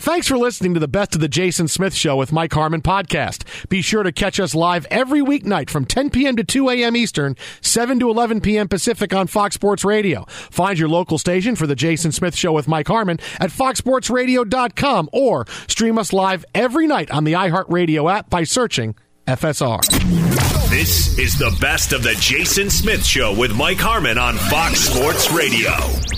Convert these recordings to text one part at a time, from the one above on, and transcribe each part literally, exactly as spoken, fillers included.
Thanks for listening to the Best of the Jason Smith Show with Mike Harmon podcast. Be sure to catch us live every weeknight from ten p.m. to two a.m. Eastern, seven to eleven p.m. Pacific on Fox Sports Radio. Find your local station for the Jason Smith Show with Mike Harmon at fox sports radio dot com or stream us live every night on the iHeartRadio app by searching F S R. This is the Best of the Jason Smith Show with Mike Harmon on Fox Sports Radio.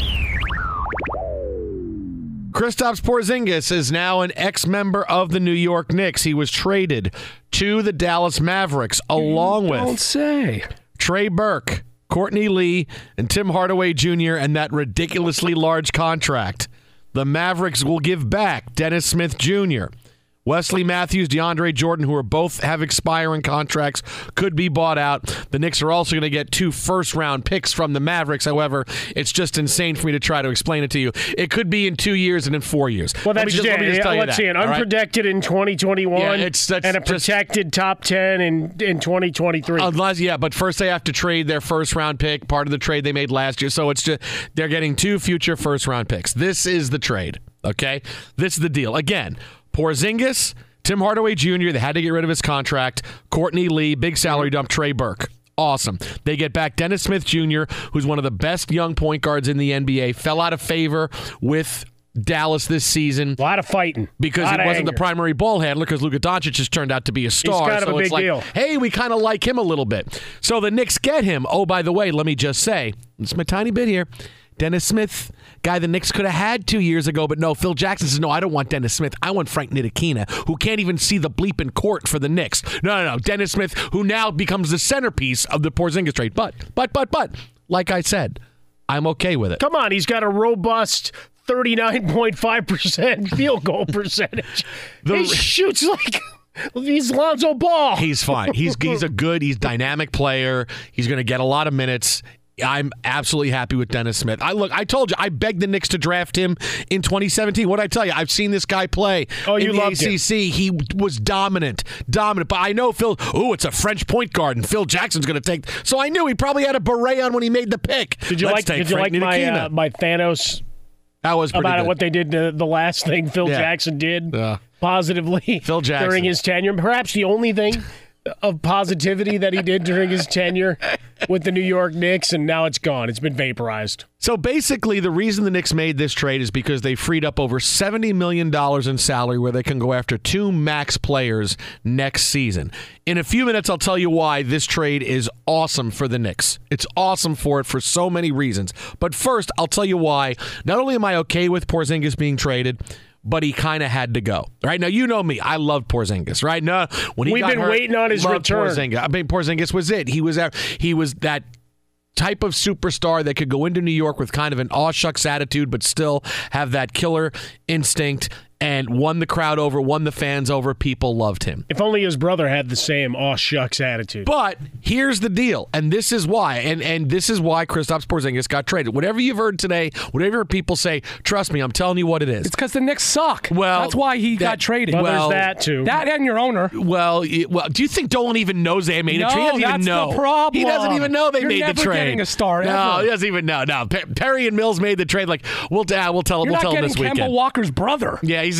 Kristaps Porzingis is now an ex-member of the New York Knicks. He was traded to the Dallas Mavericks along you with don't say. Trey Burke, Courtney Lee, and Tim Hardaway Junior and that ridiculously large contract. The Mavericks will give back Dennis Smith Junior Wesley Matthews, DeAndre Jordan, who are both have expiring contracts, could be bought out. The Knicks are also going to get two first-round picks from the Mavericks. However, it's just insane for me to try to explain it to you. It could be in two years and in four years. Well, that's just, yeah, let me just tell yeah, you let's that, see, an all right? unprotected in twenty twenty-one Yeah, it's- that's and a just- protected top ten in, in twenty twenty-three. Unless, yeah, but first they have to trade their first-round pick, part of the trade they made last year. So it's just they're getting two future first-round picks. This is the trade, okay? This is the deal. Again, Porzingis, Tim Hardaway Junior, they had to get rid of his contract. Courtney Lee, big salary dump, Trey Burke. Awesome. They get back Dennis Smith Junior, who's one of the best young point guards in the N B A, fell out of favor with Dallas this season. A lot of fighting. Because lot he of wasn't anger. the primary ball handler because Luka Doncic has turned out to be a star. He's kind of so a big it's like, deal. hey, we kind of like him a little bit. So the Knicks get him. Oh, by the way, let me just say, it's my tiny bit here. Dennis Smith, guy the Knicks could have had two years ago, but no, Phil Jackson says, no, I don't want Dennis Smith. I want Frank Ntilikina, who can't even see the bleep in court for the Knicks. No, no, no. Dennis Smith, who now becomes the centerpiece of the Porzingis trade. But, but, but, but, like I said, I'm okay with it. Come on, he's got a robust thirty-nine point five percent field goal percentage. The- he shoots like he's Lonzo Ball. He's fine. He's he's a good, he's dynamic player. He's going to get a lot of minutes. I'm absolutely happy with Dennis Smith. I look, I told you, I begged the Knicks to draft him in twenty seventeen. What did I tell you? I've seen this guy play Oh, you in the loved A C C. He was dominant, dominant. But I know Phil, oh, it's a French point guard, and Phil Jackson's going to take. So I knew he probably had a beret on when he made the pick. Did you Let's like? take Did you Frank like my Ntilikina. uh, my Thanos That was pretty about good. what they did to the last thing Phil Yeah. Jackson did Uh, positively Phil Jackson. during his tenure? Perhaps the only thing of positivity that he did during his tenure with the New York Knicks, and now it's gone. It's been vaporized. So basically, the reason the Knicks made this trade is because they freed up over seventy million dollars in salary where they can go after two max players next season. In a few minutes, I'll tell you why this trade is awesome for the Knicks. It's awesome for it for so many reasons. But first, I'll tell you why. Not only am I okay with Porzingis being traded, but he kind of had to go. Right now, you know me. I love Porzingis. Right now, when he We've got been hurt, waiting on his loved return. Porzingis. I mean, Porzingis was it. He was he was that type of superstar that could go into New York with kind of an aw shucks attitude, but still have that killer instinct. And won the crowd over, won the fans over. People loved him. If only his brother had the same aw shucks attitude. But here's the deal, and this is why, and, and this is why Kristaps Porzingis got traded. Whatever you've heard today, whatever people say, trust me, I'm telling you what it is. It's because the Knicks suck. Well, that's why he that- got traded. well, well, there's that too. that and your owner. Well, it- well, do you think Dolan even knows they made No, a trade? He doesn't even that's know. the problem. He doesn't even know they You're made the never trade. getting a star No, ever. he doesn't even know. No, Pe- Perry and Mills made the trade. Like we'll, uh, we'll tell, You're we'll not tell him getting this Kemba weekend. Walker's brother. Yeah, he's.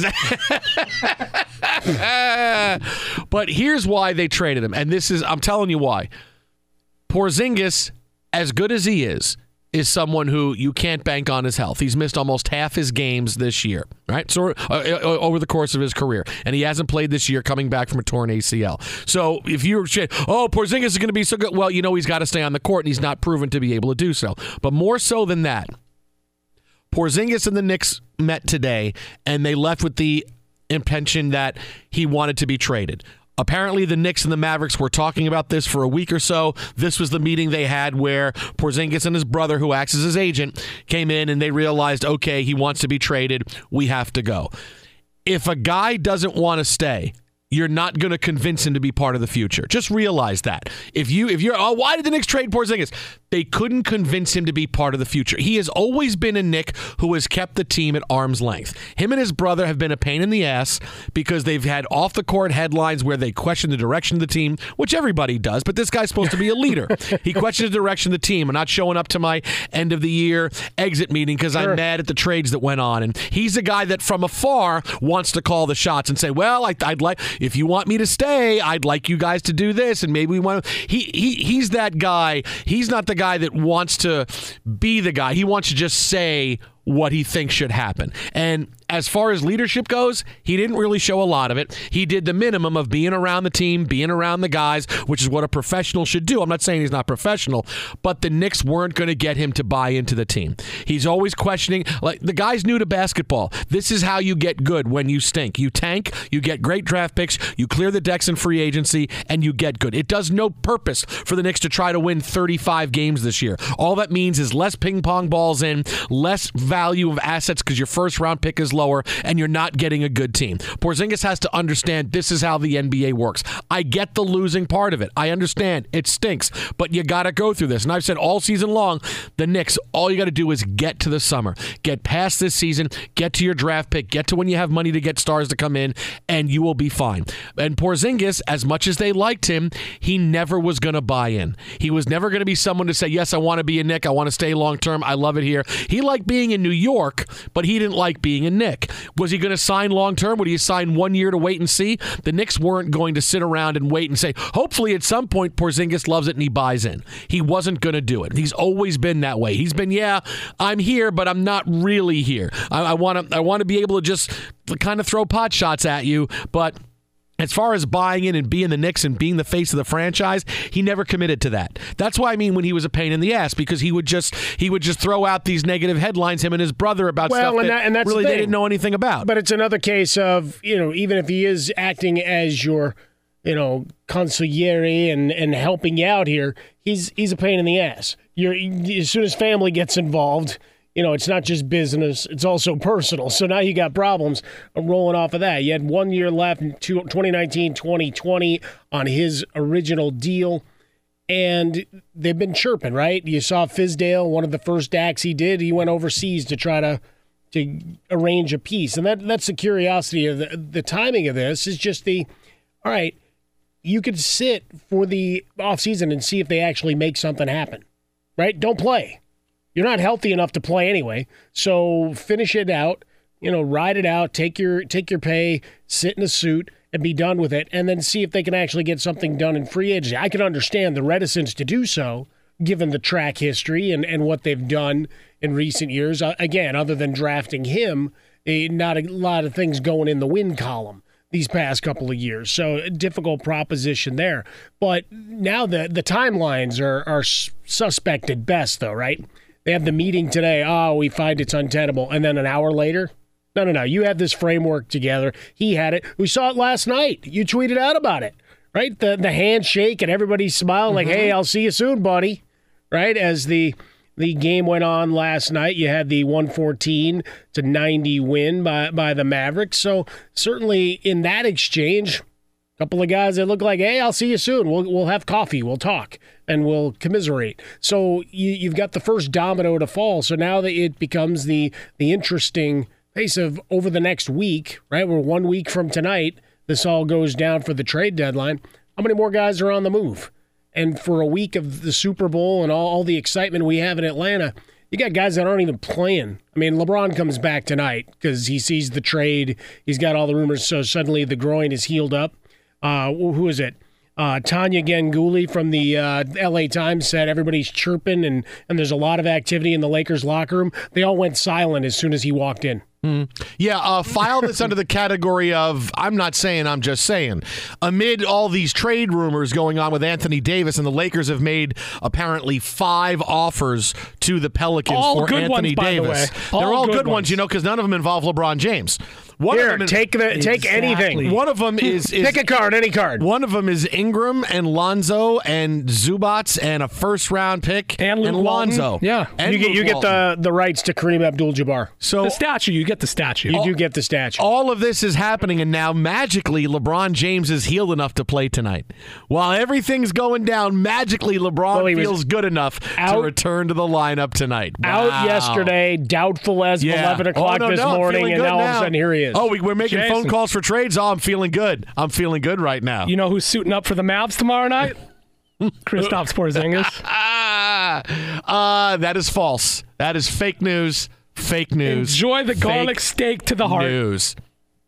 But here's why they traded him, and this is I'm telling you why. Porzingis, as good as he is, is someone who you can't bank on his health. He's missed almost half his games this year, right? So uh, uh, over the course of his career, and he hasn't played this year, coming back from a torn A C L. So if you're, oh, Porzingis is going to be so good, well, you know he's got to stay on the court, and he's not proven to be able to do so. But more so than that, Porzingis and the Knicks met today, and they left with the intention that he wanted to be traded. Apparently, the Knicks and the Mavericks were talking about this for a week or so. This was the meeting they had where Porzingis and his brother, who acts as his agent, came in and they realized, okay, he wants to be traded. We have to go. If a guy doesn't want to stay, you're not going to convince him to be part of the future. Just realize that. If you if you're oh, why did the Knicks trade Porzingis? They couldn't convince him to be part of the future. He has always been a Knick who has kept the team at arm's length. Him and his brother have been a pain in the ass because they've had off the court headlines where they question the direction of the team, which everybody does, but this guy's supposed to be a leader. He questions the direction of the team. I'm not showing up to my end of the year exit meeting because sure. I'm mad at the trades that went on. And he's a guy that from afar wants to call the shots and say, well, I, I'd like if you want me to stay, I'd like you guys to do this, and maybe we want to. He he he's that guy. He's not the guy that wants to be the guy. He wants to just say what he thinks should happen. And as far as leadership goes, he didn't really show a lot of it. He did the minimum of being around the team, being around the guys, which is what a professional should do. I'm not saying he's not professional, but the Knicks weren't going to get him to buy into the team. He's always questioning. Like, the guy's new to basketball. This is how you get good when you stink. You tank, you get great draft picks, you clear the decks in free agency, and you get good. It does no purpose for the Knicks to try to win thirty-five games this year. All that means is less ping pong balls in, less value of assets because your first round pick is lower, and you're not getting a good team. Porzingis has to understand this is how the N B A works. I get the losing part of it. I understand. It stinks, but you got to go through this. And I've said all season long, the Knicks, all you got to do is get to the summer. Get past this season, get to your draft pick, get to when you have money to get stars to come in, and you will be fine. And Porzingis, as much as they liked him, he never was going to buy in. He was never going to be someone to say, yes, I want to be a Knick. I want to stay long term. I love it here. He liked being in New York, but he didn't like being a Knick. Was he going to sign long-term? Would he sign one year to wait and see? The Knicks weren't going to sit around and wait and say, hopefully at some point Porzingis loves it and he buys in. He wasn't going to do it. He's always been that way. He's been, yeah, I'm here, but I'm not really here. I want to I want to be able to just kind of throw pot shots at you, but as far as buying in and being the Knicks and being the face of the franchise, he never committed to that. That's why I mean when he was a pain in the ass, because he would just he would just throw out these negative headlines, him and his brother, about well, stuff and that, that and that's really the they didn't know anything about. But it's another case of, you know, even if he is acting as your, you know, consigliere and, and helping you out here, he's he's a pain in the ass. You're as soon as family gets involved, you know, it's not just business, it's also personal. So now you got problems rolling off of that. You had one year left in twenty nineteen twenty twenty on his original deal, and they've been chirping, right? You saw Fizdale, one of the first acts he did, he went overseas to try to to arrange a piece. And that that's the curiosity of the, the timing of this is just the, all right, you could sit for the offseason and see if they actually make something happen, right? Don't play. You're not healthy enough to play anyway, so finish it out, you know, ride it out, take your take your pay, sit in a suit, and be done with it, and then see if they can actually get something done in free agency. I can understand the reticence to do so, given the track history and, and what they've done in recent years. Uh, again, other than drafting him, eh, not a lot of things going in the win column these past couple of years. So a difficult proposition there. But now the, the timelines are, are suspect at best, though, right? They have the meeting today. Oh, we find it's untenable. And then an hour later, no, no, no. You have this framework together. He had it. We saw it last night. You tweeted out about it, right? The the handshake and everybody smiling like, mm-hmm. Hey, I'll see you soon, buddy. Right? As the the game went on last night, you had the one fourteen to ninety win by, by the Mavericks. So certainly in that exchange, a couple of guys that look like, hey, I'll see you soon. We'll we'll have coffee. We'll talk. And we'll commiserate. So you, you've got the first domino to fall. So now that it becomes the the interesting pace of over the next week, right? We're one week from tonight. This all goes down for the trade deadline. How many more guys are on the move? And for a week of the Super Bowl and all, all the excitement we have in Atlanta, you got guys that aren't even playing. I mean, LeBron comes back tonight because he sees the trade. He's got all the rumors. So suddenly the groin is healed up. Uh, who is it? Uh, Tanya Ganguly from the uh, L A Times said everybody's chirping and, and there's a lot of activity in the Lakers locker room. They all went silent as soon as he walked in. Mm. Yeah, uh, file this under the category of, I'm not saying, I'm just saying. Amid all these trade rumors going on with Anthony Davis, and the Lakers have made apparently five offers to the Pelicans all for good Anthony ones, by Davis. the way. All They're all good good ones, ones you know, because none of them involve LeBron James. One Here, of them is, take the take anything. One of them is, is Pick a card, any card. One of them is Ingram and Lonzo and Zubats and a first round pick And Luke Lonzo. Walton. Yeah. and you get Luke you get Walton. the, the rights to Kareem Abdul-Jabbar. so The statue, you get the statue. You do get the statue. all of this is happening, and now magically LeBron James is healed enough to play tonight. While everything's going down, magically LeBron Well, he was feels good enough to out- return to the lineup tonight. Out Wow. yesterday, doubtful as Yeah. eleven o'clock Oh, no, this no, I'm morning, feeling and good now all of a sudden here he is. Oh, we, we're making Jason. phone calls for trades. Oh, I'm feeling good. I'm feeling good right now. You know who's suiting up for the Mavs tomorrow night? Kristaps Porzingis. Ah, uh, that is false. That is fake news. Fake news. Enjoy the Fake garlic steak to the heart. news.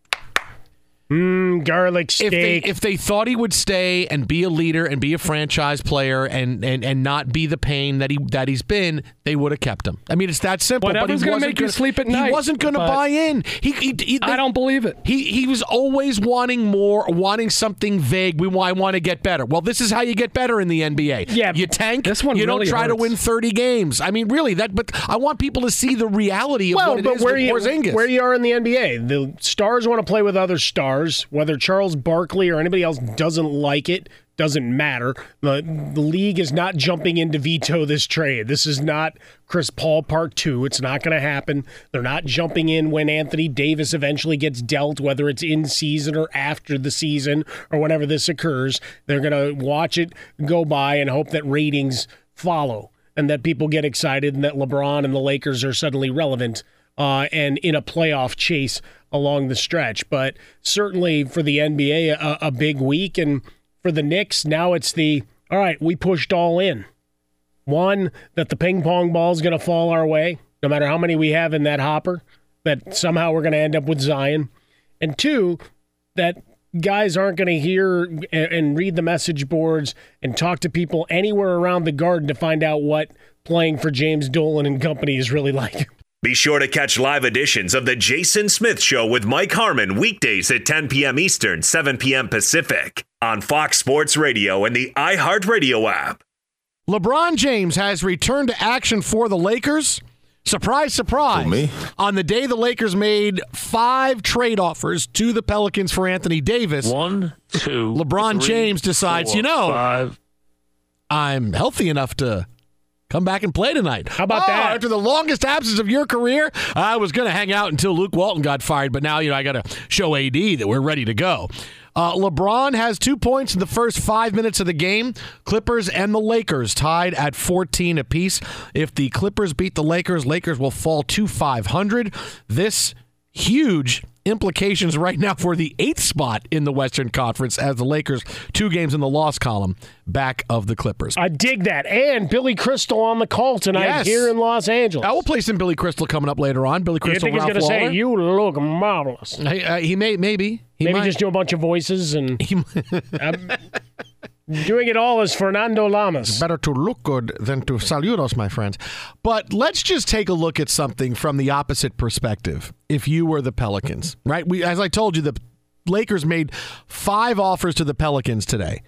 Mm, garlic If they steak. if they thought he would stay and be a leader and be a franchise player and, and, and not be the pain that he that he's been, they would have kept him. I mean, it's that simple. Whatever's but he gonna wasn't make you gonna- sleep at He night, wasn't going to but- buy in. He, he, he I don't believe it. He he was always wanting more, wanting something vague. We want, I want to get better. Well, this is how you get better in the N B A. Yeah, you tank. this one you really don't try to hurts. win thirty games. I mean, really, that. But I want people to see the reality of well, what it but is where with you Porzingis. where you are in the N B A, the stars want to play with other stars. Whether Charles Barkley or anybody else doesn't like it, doesn't matter. The, the league is not jumping in to veto this trade. This is not Chris Paul Part Two. It's not going to happen. They're not jumping in when Anthony Davis eventually gets dealt, whether it's in season or after the season or whenever this occurs. They're going to watch it go by and hope that ratings follow and that people get excited and that LeBron and the Lakers are suddenly relevant uh, and in a playoff chase along the stretch. But certainly for the N B A, a, a big week. And for the Knicks, now it's the, all right, we pushed all in. One, that the ping pong ball is going to fall our way, no matter how many we have in that hopper, that somehow we're going to end up with Zion. And two, that guys aren't going to hear and, and read the message boards and talk to people anywhere around the Garden to find out what playing for James Dolan and company is really like. Be sure to catch live editions of The Jason Smith Show with Mike Harmon weekdays at ten p.m. Eastern, seven p.m. Pacific on Fox Sports Radio and the iHeartRadio app. LeBron James has returned to action for the Lakers. Surprise, surprise. Who, me? On the day the Lakers made five trade offers to the Pelicans for Anthony Davis, One, two. LeBron three, James decides, four, you know, five. I'm healthy enough to come back and play tonight. How about Oh, that? After the longest absence of your career, I was going to hang out until Luke Walton got fired, but now, you know, I got to show A D that we're ready to go. Uh, LeBron has two points in the first five minutes of the game. Clippers and the Lakers tied at fourteen apiece. If the Clippers beat the Lakers, Lakers will fall to five hundred. This huge implications right now for the eighth spot in the Western Conference as the Lakers, two games in the loss column, back of the Clippers. I dig that. And Billy Crystal on the call tonight Yes. here in Los Angeles. I will play some Billy Crystal coming up later on. Billy you Crystal, think he's Ralph going to say, Waller. you look marvelous? He, uh, he may, maybe. He Maybe might. just do a bunch of voices and um, doing it all as Fernando Lamas. Better to look good than to saludos, my friends. But let's just take a look at something from the opposite perspective. If you were the Pelicans, right? We, as I told you, the Lakers made five offers to the Pelicans today.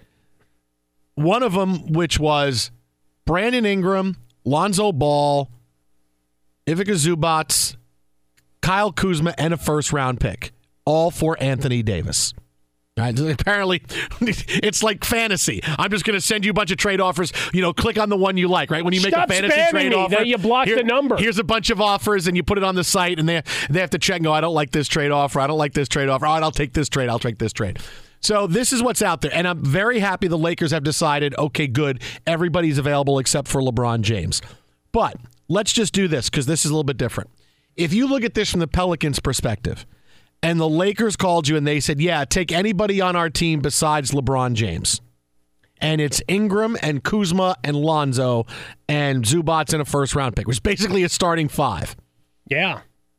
One of them, which was Brandon Ingram, Lonzo Ball, Ivica Zubats, Kyle Kuzma, and a first-round pick, all for Anthony Davis. Right, apparently, it's like fantasy. I'm just going to send you a bunch of trade offers. You know, click on the one you like, right? When you make Stop a fantasy spamming trade me. offer, Now you block the number. Here's a bunch of offers, and you put it on the site, and they they have to check and go, I don't like this trade offer. I don't like this trade offer. All right, I'll take this trade. I'll take this trade. So this is what's out there, and I'm very happy the Lakers have decided, okay, good, everybody's available except for LeBron James. But let's just do this because this is a little bit different. If you look at this from the Pelicans' perspective, and the Lakers called you and they said, yeah, take anybody on our team besides LeBron James. And it's Ingram and Kuzma and Lonzo and Zubats and a first-round pick, which is basically a starting five. Yeah.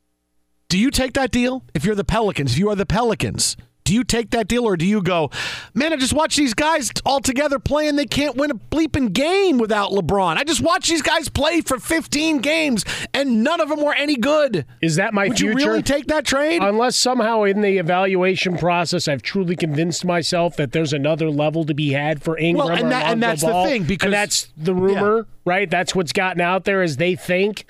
Do you take that deal? If you're the Pelicans, if you are the Pelicans, do you take that deal or do you go, man, I just watch these guys all together play and they can't win a bleeping game without LeBron. I just watched these guys play for fifteen games and none of them were any good. Is that my Would future? you really take that trade? Unless somehow in the evaluation process I've truly convinced myself that there's another level to be had for Ingram Well, and or that- and Lonzo that's the Ball, thing, because- and that's the rumor, right? That's what's gotten out there is they think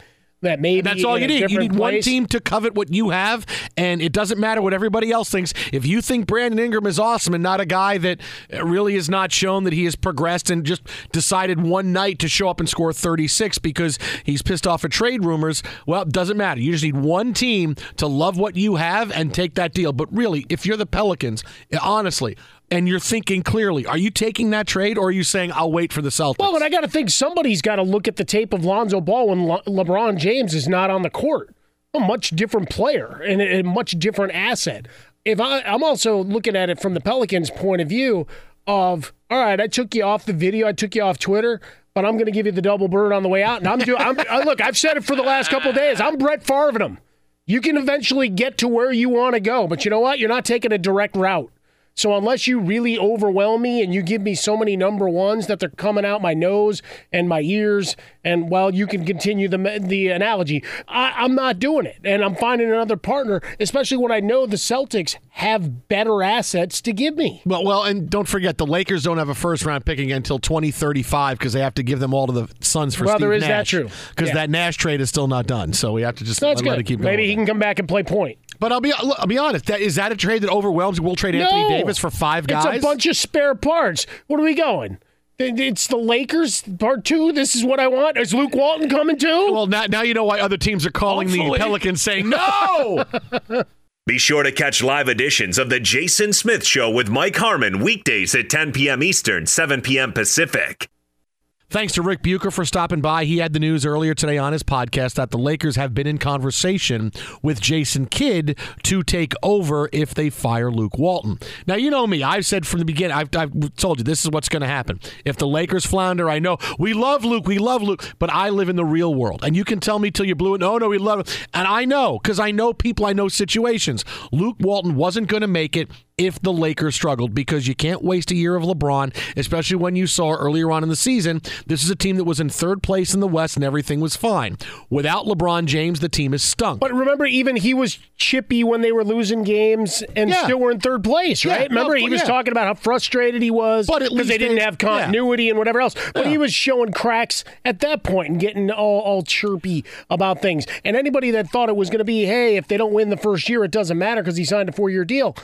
that maybe And that's all in you a need. You different need one place- team to covet what you have, and it doesn't matter what everybody else thinks. If you think Brandon Ingram is awesome and not a guy that really has not shown that he has progressed and just decided one night to show up and score thirty-six because he's pissed off at trade rumors, well, it doesn't matter. You just need one team to love what you have and take that deal. But really, if you're the Pelicans, honestly, and you're thinking clearly, are you taking that trade or are you saying, I'll wait for the Celtics? Well, and I got to think somebody's got to look at the tape of Lonzo Ball when Le- LeBron James is not on the court. A much different player and a, a much different asset. If I, I'm also looking at it from the Pelicans' point of view of, all right, I took you off the video, I took you off Twitter, but I'm going to give you the double bird on the way out. And I'm doing. I'm, I, look, I've said it for the last couple of days. I'm Brett Favre them. You can eventually get to where you want to go, but you know what? You're not taking a direct route. So unless you really overwhelm me and you give me so many number ones that they're coming out my nose and my ears, and well, you can continue the the analogy, I, I'm not doing it. And I'm finding another partner, especially when I know the Celtics have better assets to give me. Well, well, and don't forget, the Lakers don't have a first-round pick again until twenty thirty-five because they have to give them all to the Suns for Well, Steve there is Nash. that true. Because Yeah. that Nash trade is still not done, so we have to just So that's let, let good. it keep going. Maybe he can come back and play point. But I'll be I'll be honest. That, is that a trade that overwhelms? We'll trade Anthony No. Davis for five guys. It's a bunch of spare parts. What are we going? It's the Lakers part two. This is what I want. Is Luke Walton coming too? Well, now, now you know why other teams are calling Hopefully. the Pelicans saying no. Be sure to catch live editions of The Jason Smith Show with Mike Harmon weekdays at ten p.m. Eastern, seven p.m. Pacific. Thanks to Rick Bucher for stopping by. He had the news earlier today on his podcast that the Lakers have been in conversation with Jason Kidd to take over if they fire Luke Walton. Now, you know me. I've said from the beginning, I've, I've told you this is what's going to happen. If the Lakers flounder, I know we love Luke, we love Luke, but I live in the real world. And you can tell me till you're blue, no, no, we love it. And I know, because I know people, I know situations. Luke Walton wasn't going to make it if the Lakers struggled, because you can't waste a year of LeBron, especially when you saw earlier on in the season, this is a team that was in third place in the West and everything was fine. Without LeBron James, the team is stunk. But remember, even he was chippy when they were losing games and Yeah. still were in third place, Yeah, right? Remember, no, he was yeah. talking about how frustrated he was But at because they least didn't they- have continuity and whatever else. But Yeah. he was showing cracks at that point and getting all, all chirpy about things. And anybody that thought it was going to be, hey, if they don't win the first year, it doesn't matter because he signed a four-year deal.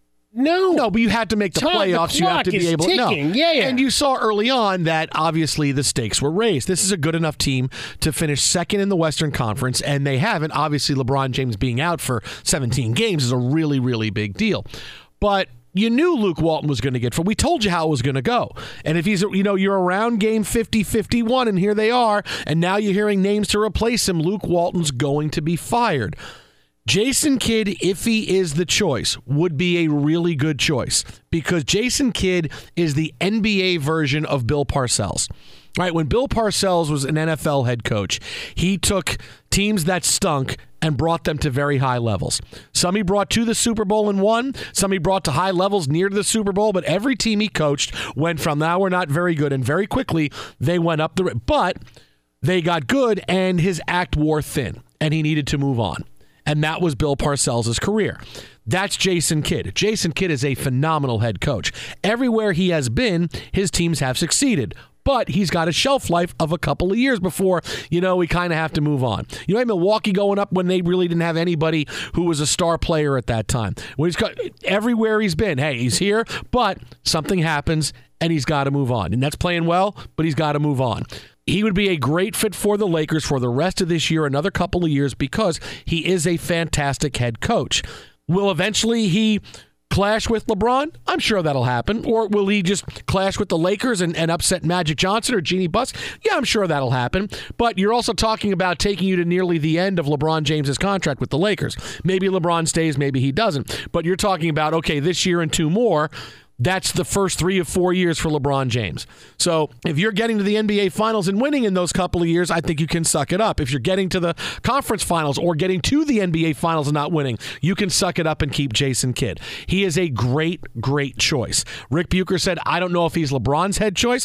No. No, but you had to make the Time- the playoffs. You have clock to be is able to no. ticking. Yeah, yeah. And you saw early on that obviously the stakes were raised. This is a good enough team to finish second in the Western Conference, and they haven't. Obviously, LeBron James being out for seventeen games is a really, really big deal. But you knew Luke Walton was going to get for. We told you how it was going to go. And if he's, you know, you're around game fifty, fifty-one, and here they are, and now you're hearing names to replace him, Luke Walton's going to be fired. Jason Kidd, if he is the choice, would be a really good choice because Jason Kidd is the N B A version of Bill Parcells. Right, when Bill Parcells was an N F L head coach, he took teams that stunk and brought them to very high levels. Some he brought to the Super Bowl and won. Some he brought to high levels near to the Super Bowl. But every team he coached went from, now we're not very good, and very quickly they went up the. But they got good, and his act wore thin, and he needed to move on. And that was Bill Parcells' career. That's Jason Kidd. Jason Kidd is a phenomenal head coach. Everywhere he has been, his teams have succeeded. But he's got a shelf life of a couple of years before, you know, we kind of have to move on. You know, had Milwaukee going up when they really didn't have anybody who was a star player at that time. When he's got everywhere he's been, hey, he's here, but something happens and he's got to move on. And that's playing well, but he's got to move on. He would be a great fit for the Lakers for the rest of this year, another couple of years, because he is a fantastic head coach. Will eventually he clash with LeBron? I'm sure that'll happen. Or will he just clash with the Lakers and, and upset Magic Johnson or Jeannie Buss? Yeah, I'm sure that'll happen. But you're also talking about taking you to nearly the end of LeBron James's contract with the Lakers. Maybe LeBron stays, maybe he doesn't. But you're talking about, okay, this year and two more. That's the first three or four years for LeBron James. So if you're getting to the N B A Finals and winning in those couple of years, I think you can suck it up. If you're getting to the conference finals or getting to the N B A Finals and not winning, you can suck it up and keep Jason Kidd. He is a great, great choice. Rick Bucher said, I don't know if he's LeBron's head choice,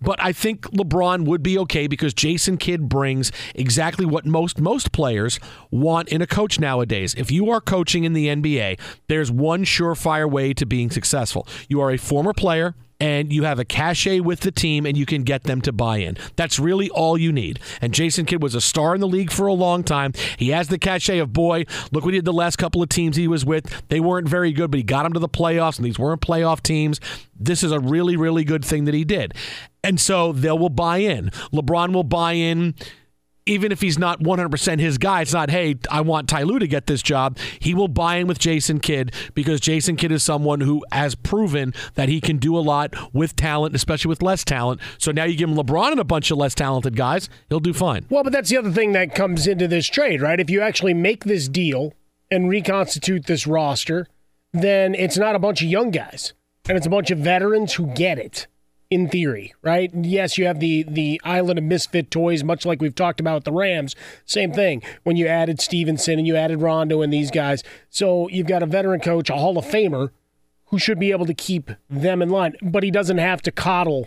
But I think LeBron would be okay because Jason Kidd brings exactly what most most players want in a coach nowadays. If you are coaching in the N B A, there's one surefire way to being successful. You are a former player, and you have a cachet with the team, and you can get them to buy in. That's really all you need. And Jason Kidd was a star in the league for a long time. He has the cachet of, boy, look what he did the last couple of teams he was with. They weren't very good, but he got them to the playoffs, and these weren't playoff teams. This is a really, really good thing that he did. And so they will buy in. LeBron will buy in. Even if he's not one hundred percent his guy, it's not, hey, I want Ty Lue to get this job. He will buy in with Jason Kidd because Jason Kidd is someone who has proven that he can do a lot with talent, especially with less talent. So now you give him LeBron and a bunch of less talented guys, he'll do fine. Well, but that's the other thing that comes into this trade, right? If you actually make this deal and reconstitute this roster, then it's not a bunch of young guys, and it's a bunch of veterans who get it. In theory, right? Yes, you have the the island of misfit toys, much like we've talked about with the Rams. Same thing when you added Stevenson and you added Rondo and these guys. So you've got a veteran coach, a Hall of Famer, who should be able to keep them in line. But he doesn't have to coddle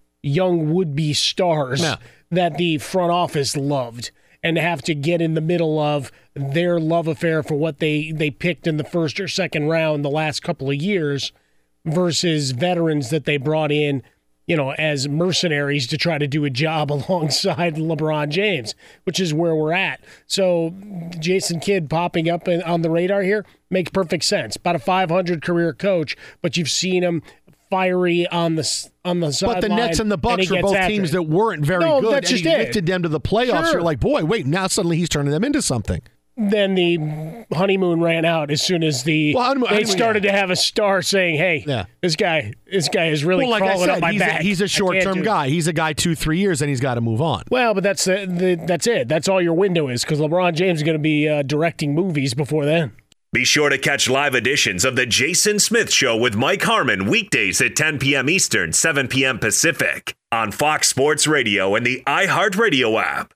young would-be stars no. that the front office loved and have to get in the middle of their love affair for what they, they picked in the first or second round the last couple of years versus veterans that they brought in, you know, as mercenaries to try to do a job alongside LeBron James, which is where we're at. So Jason Kidd popping up on the radar here makes perfect sense. About a five hundred career coach, but you've seen him fiery on the on the sideline. But the Nets and the Bucks are both teams it. that weren't very no, good, that's and just he it. lifted them to the playoffs. Sure. You're like, boy, wait, now suddenly he's turning them into something. Then the honeymoon ran out as soon as the well, honeymoon, they honeymoon, started yeah. to have a star saying, "Hey, yeah. this guy, this guy is really well, like crawling I said, up my he's back." A, he's a short-term guy. He's a guy two, three years, and he's got to move on. Well, but that's the, the that's it. That's all your window is because LeBron James is going to be uh, directing movies before then. Be sure to catch live editions of the Jason Smith Show with Mike Harmon weekdays at ten p.m. Eastern, seven p.m. Pacific on Fox Sports Radio and the iHeartRadio app.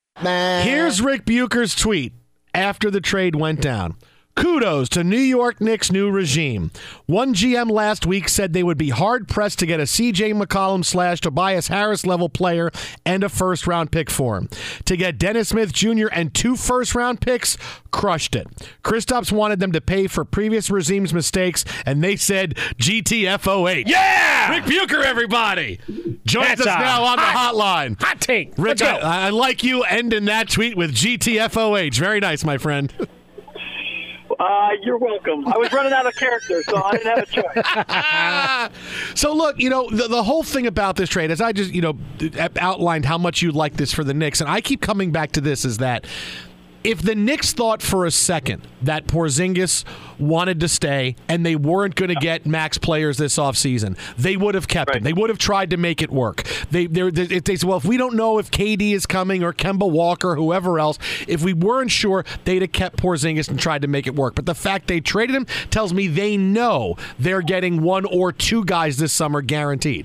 Here's Rick Bucher's tweet after the trade went down. Kudos to New York Knicks' new regime. One G M last week said they would be hard-pressed to get a C J McCollum slash Tobias Harris-level player and a first-round pick for him. To get Dennis Smith Junior and two first-round picks, crushed it. Kristaps wanted them to pay for previous regime's mistakes, and they said G T F O H. Yeah! Rick Bucher, everybody! Joins That's us now on the hot, hotline. Hot take. Rick, Let's go. I, I like you ending that tweet with G T F O H. Very nice, my friend. Uh, you're welcome. I was running out of character, so I didn't have a choice. So, look, you know, the, the whole thing about this trade, as I just, you know, outlined how much you like this for the Knicks, and I keep coming back to this, is that if the Knicks thought for a second that Porzingis wanted to stay and they weren't going to get max players this offseason, they would have kept right. him. They would have tried to make it work. They, they, they, they said, well, if we don't know if K D is coming or Kemba Walker, whoever else, if we weren't sure, they'd have kept Porzingis and tried to make it work. But the fact they traded him tells me they know they're getting one or two guys this summer guaranteed.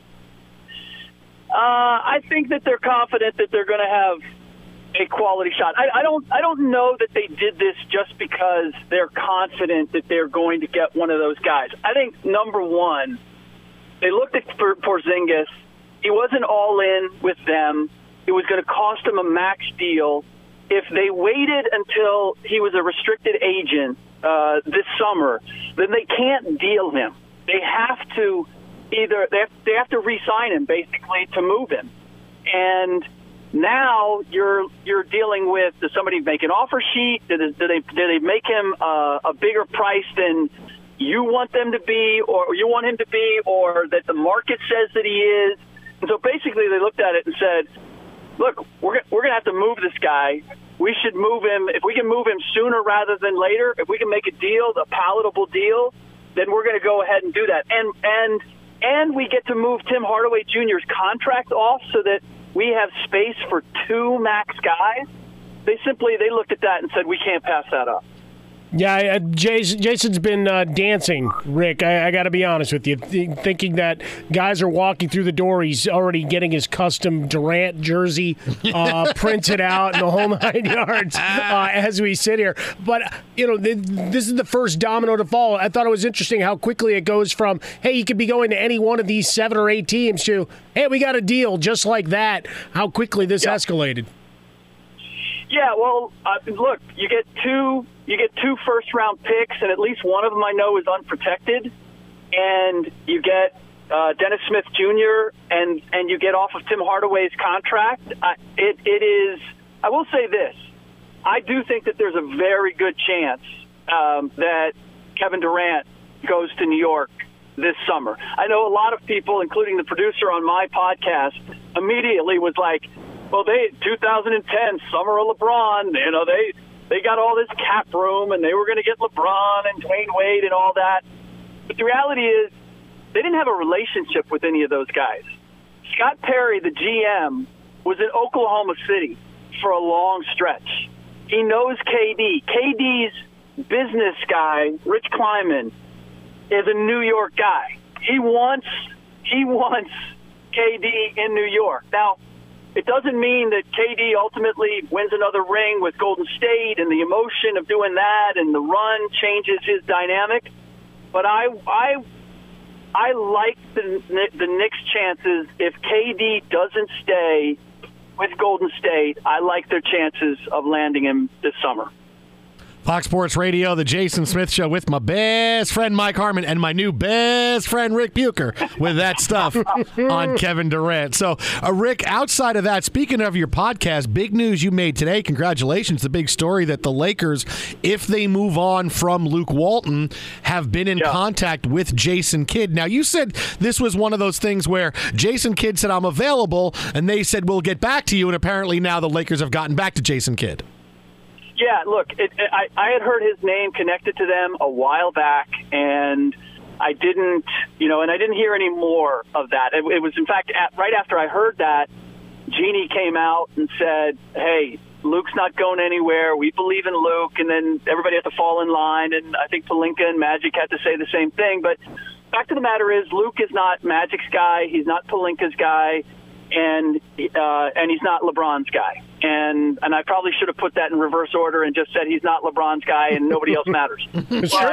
Uh, I think that they're confident that they're going to have a quality shot. I, I don't. I don't know that they did this just because they're confident that they're going to get one of those guys. I think number one, they looked at Porzingis. He wasn't all in with them. It was going to cost him a max deal. If they waited until he was a restricted agent uh, this summer, then they can't deal him. They have to either they have, they have to re-sign him basically to move him, and now you're you're dealing with, does somebody make an offer sheet? Do they do they, do they make him uh, a bigger price than you want them to be, or you want him to be, or that the market says that he is? And so basically, they looked at it and said, "Look, we're we're going to have to move this guy. We should move him. If we can move him sooner rather than later, if we can make a deal, a palatable deal, then we're going to go ahead and do that. And and and we get to move Tim Hardaway Junior's contract off so that we have space for two max guys." They simply, they looked at that and said, we can't pass that up. Yeah, uh, Jason, Jason's been uh, dancing, Rick. I, I got to be honest with you, th- thinking that guys are walking through the door. He's already getting his custom Durant jersey uh, printed out and the whole nine yards uh, as we sit here. But, you know, th- this is the first domino to fall. I thought it was interesting how quickly it goes from, hey, you could be going to any one of these seven or eight teams to, hey, we got a deal just like that. How quickly this yeah. escalated. Yeah, well, uh, look, you get two you get two first-round picks, and at least one of them I know is unprotected, and you get uh, Dennis Smith Junior and and you get off of Tim Hardaway's contract. Uh, it it is. I will say this: I do think that there's a very good chance um, that Kevin Durant goes to New York this summer. I know a lot of people, including the producer on my podcast, immediately was like, well, they two thousand ten summer of LeBron, you know, they they got all this cap room and they were going to get LeBron and Dwayne Wade and all that. But the reality is they didn't have a relationship with any of those guys. Scott Perry, the G M, was in Oklahoma City for a long stretch. He knows K D. K D's business guy, Rich Kleiman, is a New York guy. He wants he wants K D in New York. Now, it doesn't mean that K D ultimately wins another ring with Golden State, and the emotion of doing that and the run changes his dynamic. But I, I, I like the the Knicks' chances if K D doesn't stay with Golden State. I like their chances of landing him this summer. Fox Sports Radio, the Jason Smith Show with my best friend Mike Harmon and my new best friend Rick Bucher with that stuff on Kevin Durant. So, uh, Rick, outside of that, speaking of your podcast, big news you made today. Congratulations. The big story that the Lakers, if they move on from Luke Walton, have been in yeah. contact with Jason Kidd. Now, you said this was one of those things where Jason Kidd said, I'm available, and they said, we'll get back to you, and apparently now the Lakers have gotten back to Jason Kidd. Yeah, look, it, it, I, I had heard his name connected to them a while back, and I didn't, you know, and I didn't hear any more of that. It, it was, in fact, at, right after I heard that, Jeannie came out and said, hey, Luke's not going anywhere. We believe in Luke. And then everybody had to fall in line, and I think Pelinka and Magic had to say the same thing. But fact of the matter is, Luke is not Magic's guy. He's not Pelinka's guy. And uh, and he's not LeBron's guy. And and I probably should have put that in reverse order and just said he's not LeBron's guy and nobody else matters. But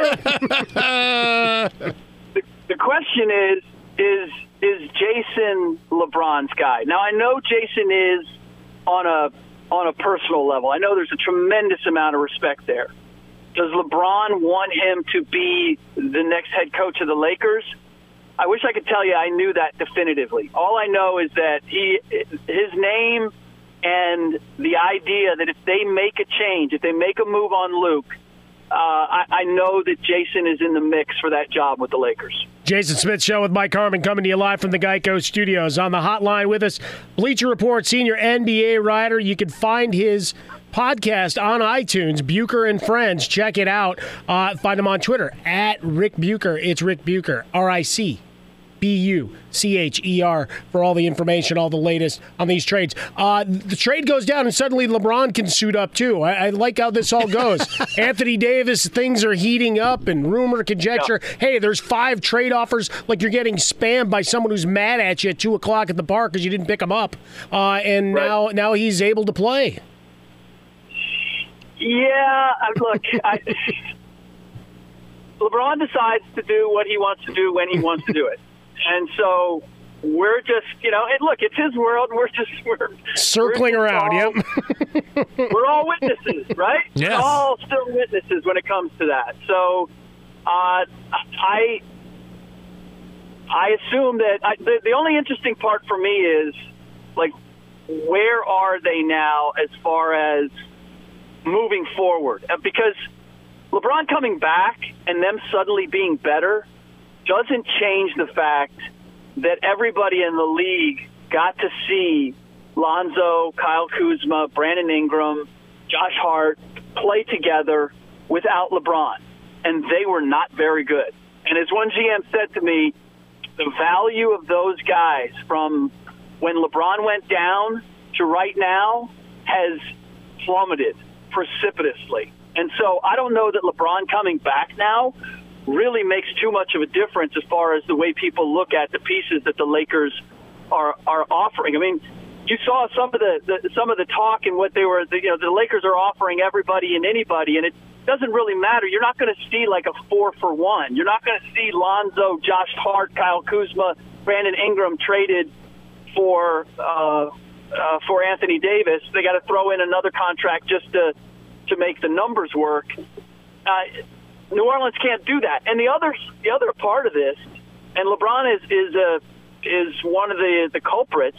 the, the question is, is is Jason LeBron's guy? Now, I know Jason is on a on a personal level. I know there's a tremendous amount of respect there. Does LeBron want him to be the next head coach of the Lakers? I wish I could tell you I knew that definitively. All I know is that he, his name and the idea that if they make a change, if they make a move on Luke, uh, I, I know that Jason is in the mix for that job with the Lakers. Jason Smith Show with Mike Harmon coming to you live from the Geico Studios. On the hotline with us, Bleacher Report senior N B A writer. You can find his podcast on iTunes, Bucher and Friends. Check it out. Uh, find him on Twitter, at Rick Bucher. It's Rick Bucher, R I C B U C H E R, for all the information, all the latest on these trades. Uh, the trade goes down, and suddenly LeBron can suit up, too. I, I like how this all goes. Anthony Davis, things are heating up, and rumor, conjecture. Yeah. Hey, there's five trade offers, like you're getting spammed by someone who's mad at you at two o'clock at the bar because you didn't pick him up. Uh, and right. now, now he's able to play. Yeah, look, I, LeBron decides to do what he wants to do when he wants to do it. And so we're just, you know, and look, it's his world. We're just, we're circling we're around. All, yep. We're all witnesses, right? Yes. We're all still witnesses when it comes to that. So uh, I, I assume that I, the, the only interesting part for me is, like, where are they now as far as moving forward? Because LeBron coming back and them suddenly being better doesn't change the fact that everybody in the league got to see Lonzo, Kyle Kuzma, Brandon Ingram, Josh Hart play together without LeBron, and they were not very good. And as one G M said to me, the value of those guys from when LeBron went down to right now has plummeted precipitously. And so I don't know that LeBron coming back now really makes too much of a difference as far as the way people look at the pieces that the Lakers are are offering. I mean, you saw some of the, the some of the talk and what they were, the, you know, the Lakers are offering everybody and anybody, and it doesn't really matter. You're not going to see like a four for one. You're not going to see Lonzo, Josh Hart, Kyle Kuzma, Brandon Ingram traded for uh, uh, for Anthony Davis. They got to throw in another contract just to to make the numbers work. Uh, New Orleans can't do that. And the other the other part of this, and LeBron is is a is one of the the culprits,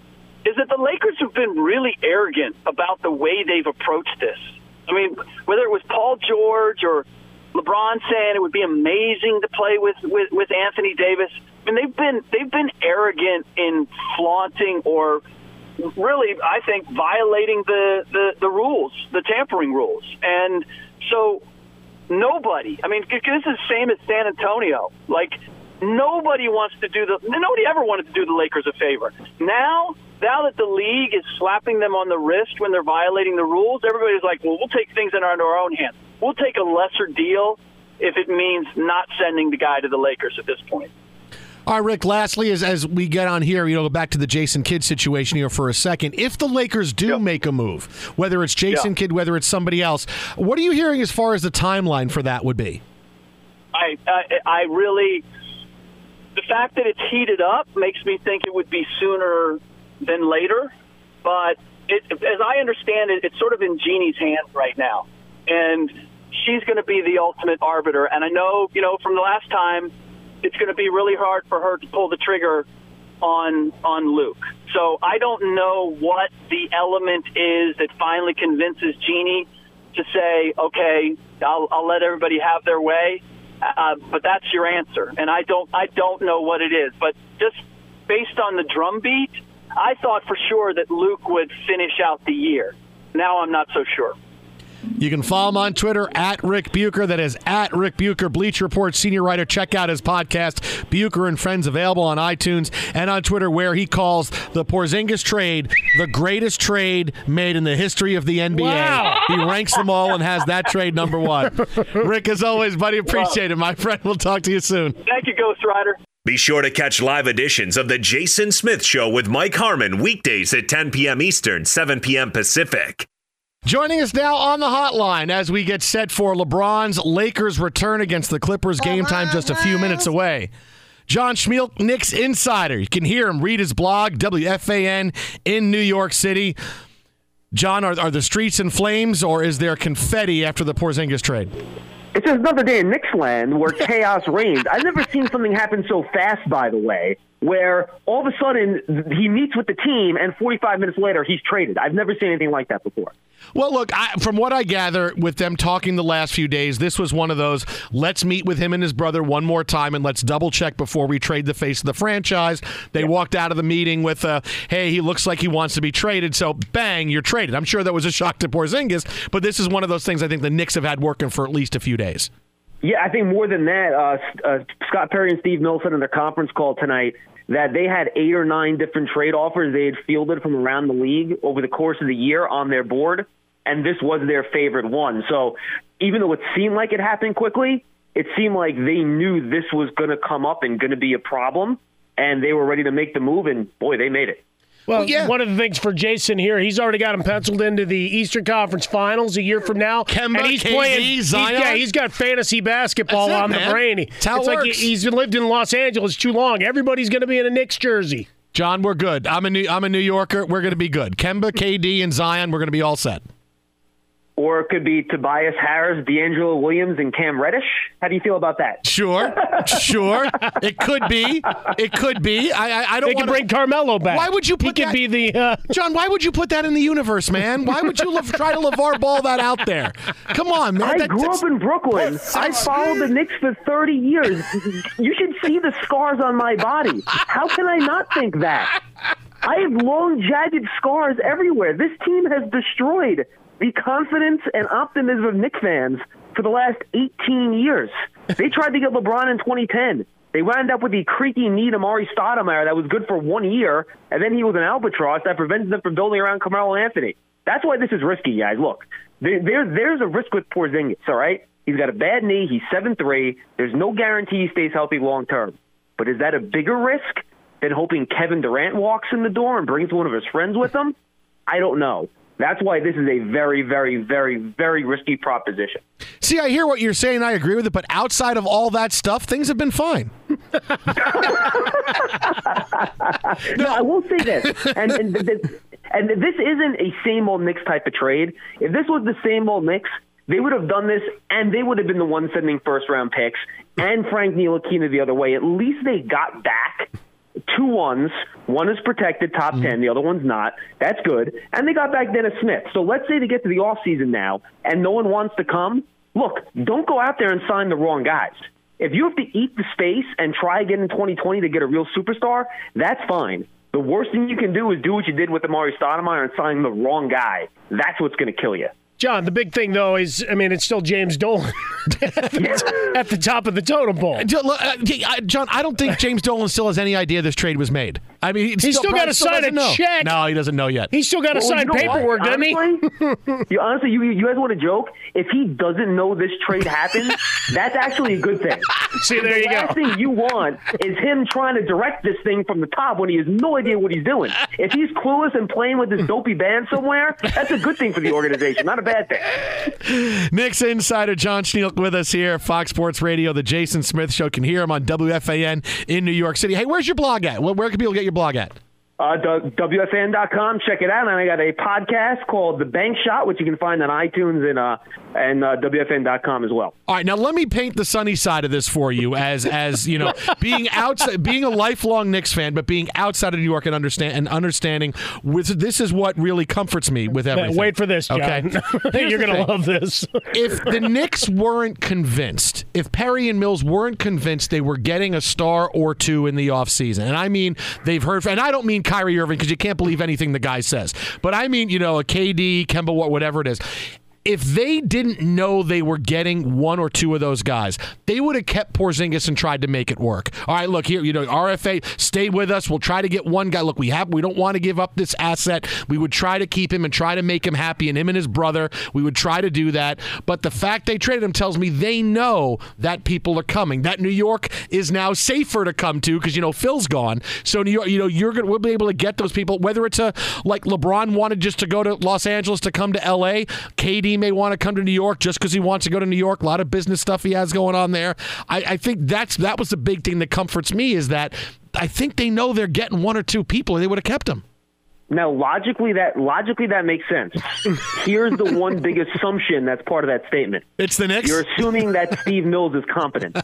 is that the Lakers have been really arrogant about the way they've approached this. I mean, whether it was Paul George or LeBron saying it would be amazing to play with, with, with Anthony Davis, I mean, they've been they've been arrogant in flaunting or really, I think, violating the, the, the rules, the tampering rules. And so nobody, I mean, this is the same as San Antonio. Like, nobody wants to do the, nobody ever wanted to do the Lakers a favor. Now, now that the league is slapping them on the wrist when they're violating the rules, everybody's like, well, we'll take things into our own hands. We'll take a lesser deal if it means not sending the guy to the Lakers at this point. All right, Rick, lastly, as, as we get on here, you know, go back to the Jason Kidd situation here for a second. If the Lakers do yep. make a move, whether it's Jason yep. Kidd, whether it's somebody else, what are you hearing as far as the timeline for that would be? I, I, I really, the fact that it's heated up makes me think it would be sooner than later. But it, as I understand it, it's sort of in Jeannie's hands right now. And she's going to be the ultimate arbiter. And I know, you know, from the last time, it's going to be really hard for her to pull the trigger on on Luke. So I don't know what the element is that finally convinces Jeannie to say, okay, I'll, I'll let everybody have their way. Uh, but that's your answer. And I don't I don't know what it is. But just based on the drumbeat, I thought for sure that Luke would finish out the year. Now I'm not so sure. You can follow him on Twitter, at Rick Bucher. That is at Rick Bucher, Bleacher Report senior writer. Check out his podcast, Bucher and Friends, available on iTunes and on Twitter, where he calls the Porzingis trade the greatest trade made in the history of the N B A. Wow. He ranks them all and has that trade number one. Rick, as always, buddy, appreciate it, my friend. We'll talk to you soon. Thank you, Ghost Rider. Be sure to catch live editions of The Jason Smith Show with Mike Harmon weekdays at ten p.m. Eastern, seven p.m. Pacific. Joining us now on the hotline as we get set for LeBron's Lakers return against the Clippers. Game time just a few minutes away. John Schmeelk, Knicks insider. You can hear him read his blog, W F A N, in New York City. John, are, are the streets in flames, or is there confetti after the Porzingis trade? It's just another day in Knicks land where chaos reigns. I've never seen something happen so fast, by the way, where all of a sudden he meets with the team and forty-five minutes later he's traded. I've never seen anything like that before. Well, look, I, from what I gather with them talking the last few days, this was one of those, let's meet with him and his brother one more time and let's double check before we trade the face of the franchise. They yeah. walked out of the meeting with, uh, hey, he looks like he wants to be traded, so bang, you're traded. I'm sure that was a shock to Porzingis, but this is one of those things I think the Knicks have had working for at least a few days. Yeah, I think more than that, uh, uh, Scott Perry and Steve Mills said in their conference call tonight that they had eight or nine different trade offers they had fielded from around the league over the course of the year on their board, and this was their favorite one. So even though it seemed like it happened quickly, it seemed like they knew this was going to come up and going to be a problem, and they were ready to make the move, and boy, they made it. Well, well yeah. one of the things for Jason here, he's already got him penciled into the Eastern Conference Finals a year from now. Kemba, and he's K D, playing. He's, Zion. Yeah, he's got fantasy basketball That's on it, the man. brain. That's how it's it like works. He's lived in Los Angeles too long. Everybody's going to be in a Knicks jersey. John, we're good. I'm a New, I'm a New Yorker. We're going to be good. Kemba, K D, and Zion, we're going to be all set. Or it could be Tobias Harris, D'Angelo Williams, and Cam Reddish. How do you feel about that? Sure, sure. It could be. It could be. I, I, I don't. They wanna... could bring Carmelo back. Why would you put he that? Could be the uh... John, why would you put that in the universe, man? Why would you try to LeVar Ball that out there? Come on, man. I that, grew that's... up in Brooklyn. I followed the Knicks for thirty years. You should see the scars on my body. How can I not think that? I have long, jagged scars everywhere. This team has destroyed the confidence and optimism of Knicks fans for the last eighteen years. They tried to get LeBron in twenty ten. They wound up with the creaky knee Amari Stoudemire that was good for one year, and then he was an albatross that prevented them from building around Carmelo Anthony. That's why this is risky, guys. Look, There, there, there's a risk with Porzingis, all right? He's got a bad knee. He's seven three. There's no guarantee he stays healthy long term. But is that a bigger risk than hoping Kevin Durant walks in the door and brings one of his friends with him? I don't know. That's why this is a very, very, very, very risky proposition. See, I hear what you're saying. I agree with it. But outside of all that stuff, things have been fine. No, I will say this. And, and, this, and this isn't a same old Knicks type of trade. If this was the same old Knicks, they would have done this, and they would have been the ones sending first-round picks and Frank Ntilikina the other way. At least they got back two ones. One is protected, top ten. Mm-hmm. The other one's not. That's good. And they got back Dennis Smith. So let's say they get to the offseason now, and no one wants to come. Look, don't go out there and sign the wrong guys. If you have to eat the space and try again in twenty twenty to get a real superstar, that's fine. The worst thing you can do is do what you did with Amari Stoudemire and sign the wrong guy. That's what's going to kill you. John, the big thing, though, is, I mean, it's still James Dolan at the top of the totem pole. John, I don't think James Dolan still has any idea this trade was made. I mean, he's still, still got to sign a know. check. No, he doesn't know yet. He's still got to well, sign you know paperwork, what? doesn't honestly, he? you, honestly, you, you guys want to joke? If he doesn't know this trade happened, that's actually a good thing. See, there the you go. The last thing you want is him trying to direct this thing from the top when he has no idea what he's doing. If he's clueless and playing with this dopey band somewhere, that's a good thing for the organization, not a bad thing. Knicks insider John Schneelk with us here, Fox Sports Radio, the Jason Smith Show. Can hear him on W F A N in New York City. Hey, where's your blog at? Where can people get your blog at? Uh, W F A N dot com. Check it out. And I got a podcast called The Bank Shot, which you can find on iTunes and uh, and uh, W F A N dot com as well. All right, now let me paint the sunny side of this for you, as as you know, being outside, being a lifelong Knicks fan, but being outside of New York and understand and understanding. With this is what really comforts me with everything. Wait for this, John. Okay, you're gonna love this. If the Knicks weren't convinced, if Perry and Mills weren't convinced they were getting a star or two in the offseason, and I mean they've heard, and I don't mean Kyrie Irving, because you can't believe anything the guy says. But I mean, you know, a K D, Kemba, whatever it is. If they didn't know they were getting one or two of those guys, they would have kept Porzingis and tried to make it work. All right, look here, you know, R F A, stay with us. We'll try to get one guy. Look, we have, we don't want to give up this asset. We would try to keep him and try to make him happy, and him and his brother. We would try to do that. But the fact they traded him tells me they know that people are coming. That New York is now safer to come to because, you know, Phil's gone. So New York, you know, you're gonna we'll be able to get those people. Whether it's a like LeBron wanted just to go to Los Angeles to come to L A, K D may want to come to New York just because he wants to go to New York. A lot of business stuff he has going on there. I, I think that's that was the big thing that comforts me, is that I think they know they're getting one or two people, or they would have kept them. Now, logically, that logically that makes sense. Here's the one big assumption that's part of that statement. It's the Knicks? You're assuming that Steve Mills is competent.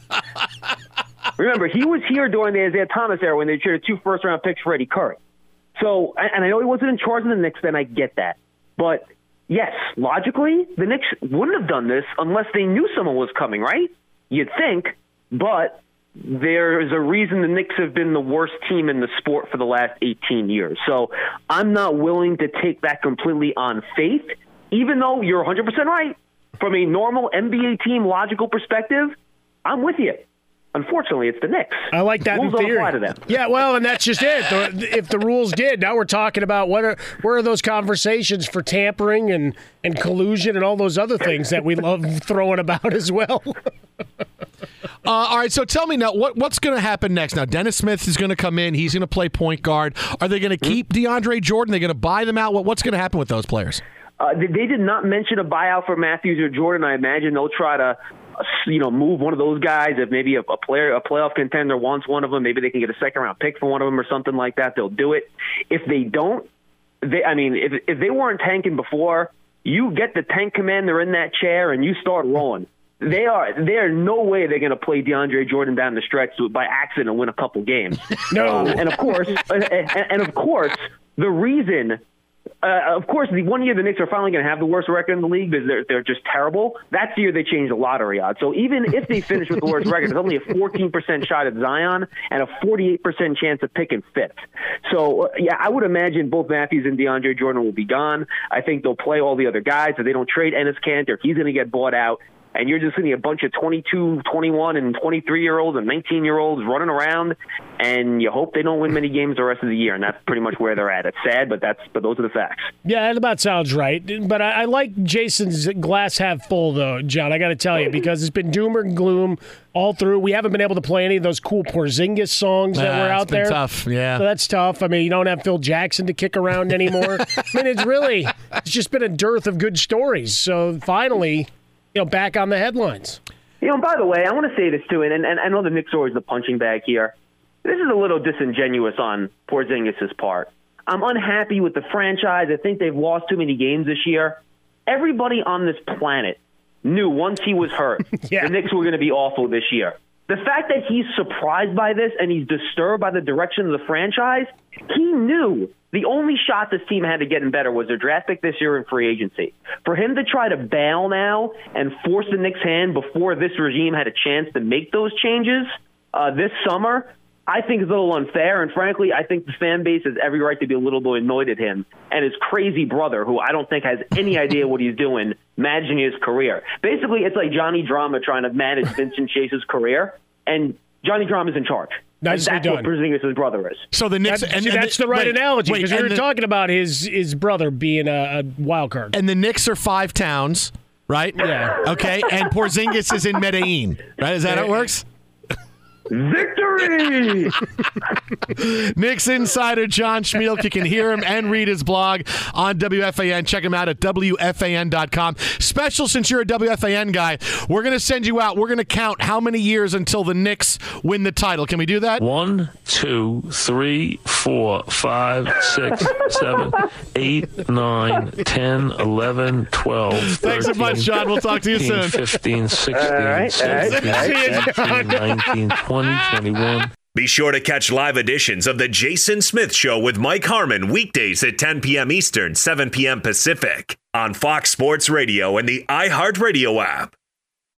Remember, he was here during the Isaiah Thomas era when they traded two first-round picks for Eddie Curry. So, and I know he wasn't in charge of the Knicks then, I get that. But yes, logically, the Knicks wouldn't have done this unless they knew someone was coming, right? You'd think, but there's a reason the Knicks have been the worst team in the sport for the last eighteen years. So I'm not willing to take that completely on faith, even though you're one hundred percent right. From a normal N B A team logical perspective, I'm with you. Unfortunately, it's the Knicks. I like that rules in theory. Don't apply to them. Yeah, well, and that's just it. The, if the rules did, now we're talking about what are where are those conversations for tampering and, and collusion and all those other things that we love throwing about as well. uh, all right, so tell me now, what what's going to happen next? Now, Dennis Smith is going to come in. He's going to play point guard. Are they going to keep DeAndre Jordan? Are they going to buy them out? What, what's going to happen with those players? Uh, they, they did not mention a buyout for Matthews or Jordan. I imagine they'll try to you know, move one of those guys. If maybe a, a player, a playoff contender wants one of them, maybe they can get a second round pick for one of them or something like that. They'll do it. If they don't, they, I mean, if if they weren't tanking before, you get the tank commander in that chair and you start rolling. They are. There no way they're going to play DeAndre Jordan down the stretch to by accident and win a couple games. No. Um, and of course, and, and of course, the reason. Uh, of course, the one year the Knicks are finally going to have the worst record in the league because they're, they're just terrible. That's the year they changed the lottery odds. So even if they finish with the worst record, there's only a fourteen percent shot at Zion and a forty-eight percent chance of picking fifth. So, uh, yeah, I would imagine both Matthews and DeAndre Jordan will be gone. I think they'll play all the other guys. If they don't trade Enes Kanter, he's going to get bought out. and you're just seeing a bunch of twenty-two, twenty-one, and twenty-three-year-olds and nineteen-year-olds running around, and you hope they don't win many games the rest of the year, and that's pretty much where they're at. It's sad, but that's but those are the facts. Yeah, that about sounds right. But I, I like Jason's glass half full, though, John. I got to tell you, because it's been doom and gloom all through. We haven't been able to play any of those cool Porzingis songs that Nah, were out it's been there. tough, yeah. So that's tough. I mean, you don't have Phil Jackson to kick around anymore. I mean, it's really it's just been a dearth of good stories. So finally, you know, back on the headlines. You know, by the way, I want to say this too, and, and I know the Knicks are always the punching bag here. This is a little disingenuous on Porzingis' part. I'm unhappy with the franchise. I think they've lost too many games this year. Everybody on this planet knew once he was hurt, Yeah. the Knicks were going to be awful this year. The fact that he's surprised by this and he's disturbed by the direction of the franchise, he knew the only shot this team had to get in better was their draft pick this year in free agency. For him to try to bail now and force the Knicks' hand before this regime had a chance to make those changes uh, this summer, I think is a little unfair. And frankly, I think the fan base has every right to be a little bit annoyed at him and his crazy brother, who I don't think has any idea what he's doing, managing his career. Basically, it's like Johnny Drama trying to manage Vincent Chase's career, and Johnny Drama's in charge. Nicely and that's done. what Porzingis' brother is. So the Knicks, That's, and, see, and that's the right wait, analogy, wait, because we and were the- talking about his his brother being a, a wild card. And the Knicks are five towns, right? Yeah. Okay, and Porzingis is in Medellin, right? Is that how it works? Victory! Knicks insider John Schmeelk. You can hear him and read his blog on W F A N. Check him out at W F A N dot com. Special, since you're a W F A N guy, we're going to send you out. We're going to count how many years until the Knicks win the title. Can we do that? One, two, three, four, five, six, seven, eight, nine, ten, eleven, twelve, Thanks so much, John. We'll talk to you soon. fifteen, sixteen, All right, all right, seventeen, all right. eighteen, nineteen, twenty, twenty-one. Be sure to catch live editions of The Jason Smith Show with Mike Harmon weekdays at ten p.m. Eastern, seven p.m. Pacific on Fox Sports Radio and the iHeartRadio app.